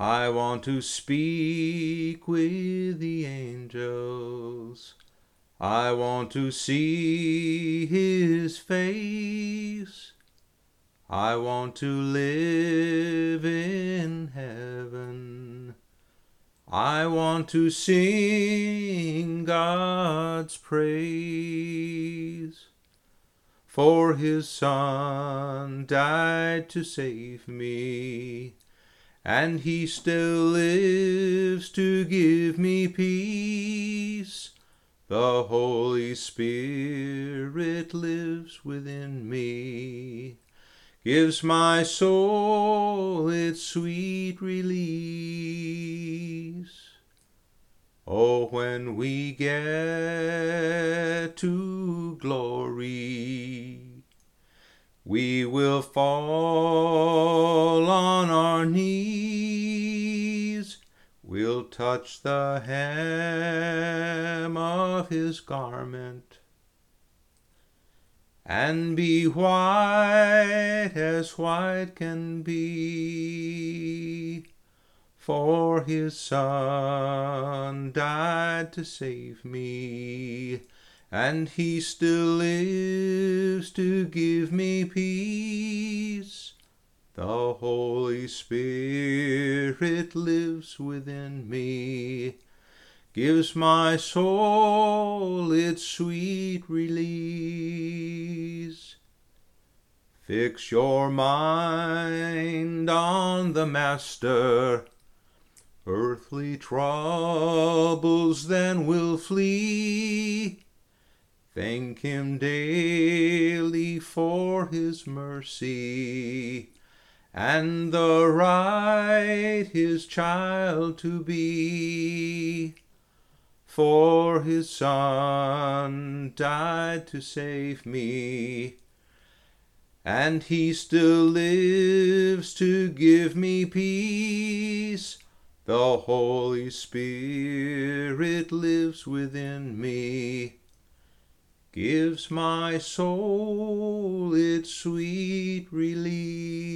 I want to speak with the angels. I want to see his face. I want to live in heaven. I want to sing God's praise. For his Son died to save me, and he still lives to give me peace. The Holy Spirit lives within me, gives my soul its sweet release. Oh, when we get to glory, we will fall on our knees. We'll touch the hem of his garment and be white as white can be. For his Son died to save me, and he still lives to give me peace. The Holy Spirit lives within me, gives my soul its sweet release. Fix your mind on the Master. Earthly troubles then will flee. Thank him daily for his mercy, and the right his child to be. For his Son died to save me, and he still lives to give me peace. The Holy Spirit lives within me, gives my soul its sweet release.